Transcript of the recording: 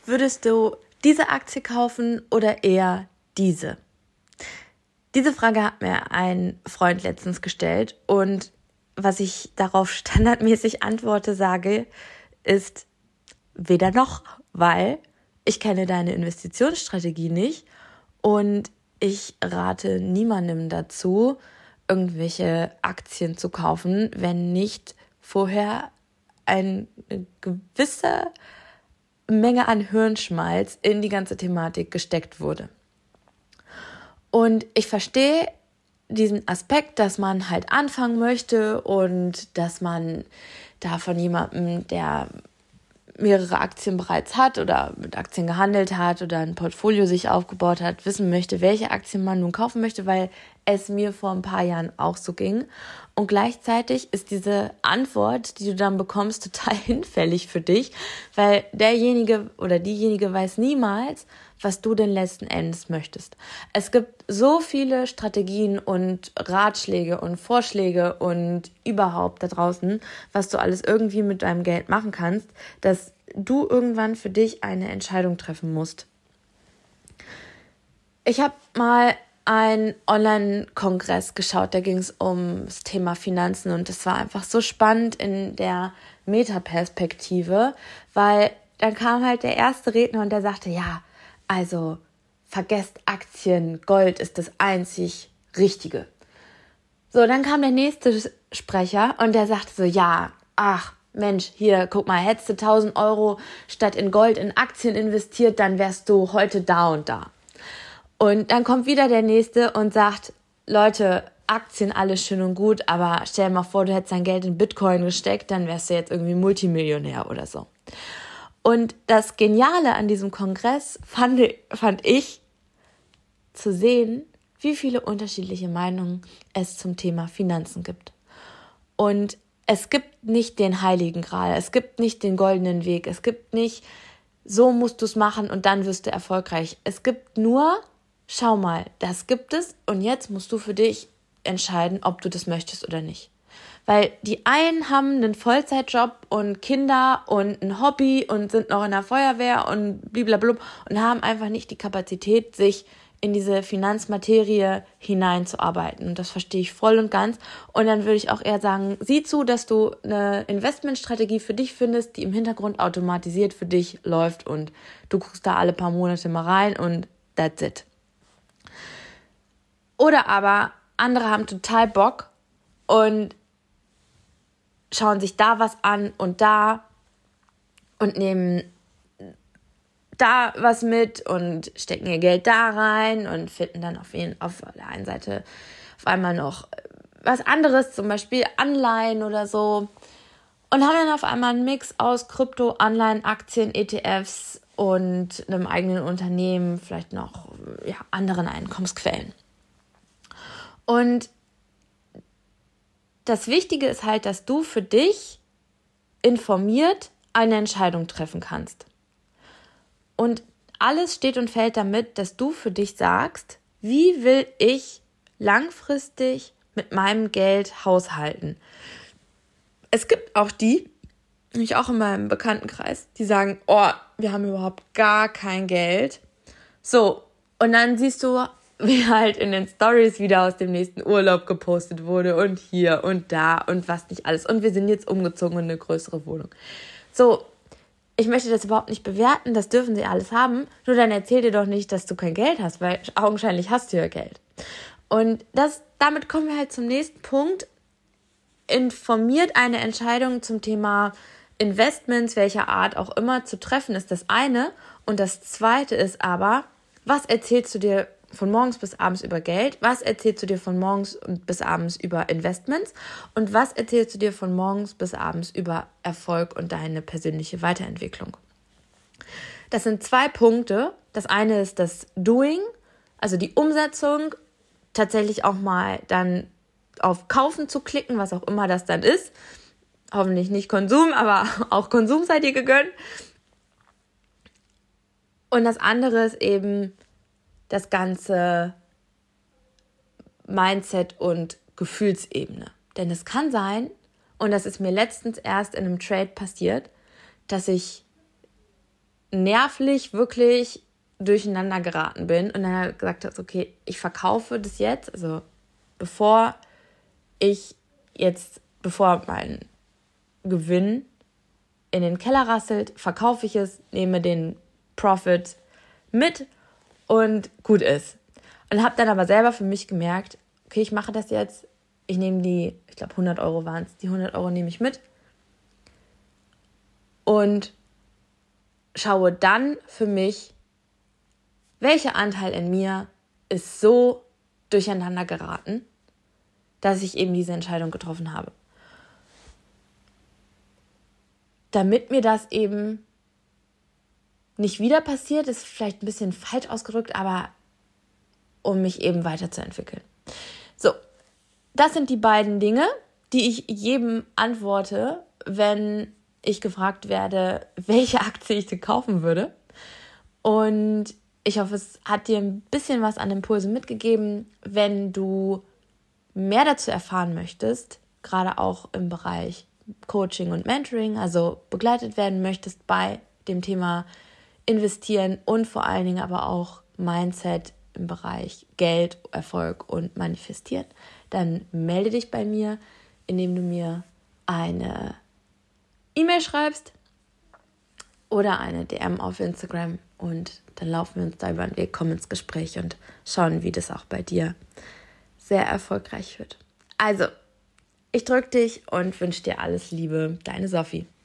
würdest du diese Aktie kaufen oder eher diese? Diese Frage hat mir ein Freund letztens gestellt und was ich darauf standardmäßig sage, ist weder noch, weil ich kenne deine Investitionsstrategie nicht und ich rate niemandem dazu, irgendwelche Aktien zu kaufen, wenn nicht vorher eine gewisse Menge an Hirnschmalz in die ganze Thematik gesteckt wurde. Und ich verstehe diesen Aspekt, dass man halt anfangen möchte und dass man da von jemandem, der mehrere Aktien bereits hat oder mit Aktien gehandelt hat oder ein Portfolio sich aufgebaut hat, wissen möchte, welche Aktien man nun kaufen möchte, weil es mir vor ein paar Jahren auch so ging. Und gleichzeitig ist diese Antwort, die du dann bekommst, total hinfällig für dich, weil derjenige oder diejenige weiß niemals, was du denn letzten Endes möchtest. Es gibt so viele Strategien und Ratschläge und Vorschläge und überhaupt da draußen, was du alles irgendwie mit deinem Geld machen kannst, dass du irgendwann für dich eine Entscheidung treffen musst. Ich habe mal einen Online-Kongress geschaut, da ging es ums Thema Finanzen und das war einfach so spannend in der Metaperspektive, weil dann kam halt der erste Redner und der sagte, ja, also vergesst Aktien, Gold ist das einzig Richtige. So, dann kam der nächste Sprecher und der sagte so, ja, ach Mensch, hier, guck mal, hättest du 1.000 Euro statt in Gold in Aktien investiert, dann wärst du heute da und da. Und dann kommt wieder der nächste und sagt, Leute, Aktien alles schön und gut, aber stell dir mal vor, du hättest dein Geld in Bitcoin gesteckt, dann wärst du jetzt irgendwie Multimillionär oder so. Und das Geniale an diesem Kongress fand ich zu sehen, wie viele unterschiedliche Meinungen es zum Thema Finanzen gibt. Und es gibt nicht den heiligen Gral, es gibt nicht den goldenen Weg, es gibt nicht, so musst du es machen und dann wirst du erfolgreich. Es gibt nur, schau mal, das gibt es und jetzt musst du für dich entscheiden, ob du das möchtest oder nicht. Weil die einen haben einen Vollzeitjob und Kinder und ein Hobby und sind noch in der Feuerwehr und blablabla und haben einfach nicht die Kapazität, sich in diese Finanzmaterie hineinzuarbeiten. Und das verstehe ich voll und ganz. Und dann würde ich auch eher sagen, sieh zu, dass du eine Investmentstrategie für dich findest, die im Hintergrund automatisiert für dich läuft und du guckst da alle paar Monate mal rein und that's it. Oder aber andere haben total Bock und schauen sich da was an und nehmen da was mit und stecken ihr Geld da rein und finden dann auf der einen Seite auf einmal noch was anderes, zum Beispiel Anleihen oder so und haben dann auf einmal einen Mix aus Krypto, Anleihen, Aktien, ETFs und einem eigenen Unternehmen, vielleicht noch anderen Einkommensquellen. Und das Wichtige ist halt, dass du für dich informiert eine Entscheidung treffen kannst. Und alles steht und fällt damit, dass du für dich sagst, wie will ich langfristig mit meinem Geld haushalten. Es gibt auch ich auch in meinem Bekanntenkreis, die sagen, oh, wir haben überhaupt gar kein Geld. So, und dann siehst du, wie halt in den Stories wieder aus dem nächsten Urlaub gepostet wurde und hier und da und was nicht alles. Und wir sind jetzt umgezogen in eine größere Wohnung. So, ich möchte das überhaupt nicht bewerten, das dürfen sie alles haben. Nur dann erzähl dir doch nicht, dass du kein Geld hast, weil augenscheinlich hast du ja Geld. Und damit kommen wir halt zum nächsten Punkt. Informiert eine Entscheidung zum Thema Investments, welcher Art auch immer, zu treffen, ist das eine. Und das zweite ist aber, was erzählst du dir von morgens bis abends über Geld? Was erzählst du dir von morgens bis abends über Investments? Und was erzählst du dir von morgens bis abends über Erfolg und deine persönliche Weiterentwicklung? Das sind 2 Punkte. Das eine ist das Doing, also die Umsetzung, tatsächlich auch mal dann auf Kaufen zu klicken, was auch immer das dann ist. Hoffentlich nicht Konsum, aber auch Konsum sei dir gegönnt. Und das andere ist eben das ganze Mindset und Gefühlsebene. Denn es kann sein, und das ist mir letztens erst in einem Trade passiert, dass ich nervlich wirklich durcheinander geraten bin und dann gesagt habe, okay, ich verkaufe das jetzt, also bevor mein Gewinn in den Keller rasselt, verkaufe ich es, nehme den Profit mit und gut ist. Und habe dann aber selber für mich gemerkt, okay, ich mache das jetzt, ich nehme ich glaube 100 Euro waren es, die 100 Euro nehme ich mit und schaue dann für mich, welcher Anteil in mir ist so durcheinander geraten, dass ich eben diese Entscheidung getroffen habe. Damit mir das eben nicht wieder passiert, ist vielleicht ein bisschen falsch ausgedrückt, aber um mich eben weiterzuentwickeln. So, das sind die beiden Dinge, die ich jedem antworte, wenn ich gefragt werde, welche Aktie ich denn kaufen würde. Und ich hoffe, es hat dir ein bisschen was an Impulsen mitgegeben. Wenn du mehr dazu erfahren möchtest, gerade auch im Bereich Coaching und Mentoring, also begleitet werden möchtest bei dem Thema Investieren und vor allen Dingen aber auch Mindset im Bereich Geld, Erfolg und Manifestieren, dann melde dich bei mir, indem du mir eine E-Mail schreibst oder eine DM auf Instagram und dann laufen wir uns da über den Weg, kommen ins Gespräch und schauen, wie das auch bei dir sehr erfolgreich wird. Also, ich drücke dich und wünsche dir alles Liebe. Deine Sophie.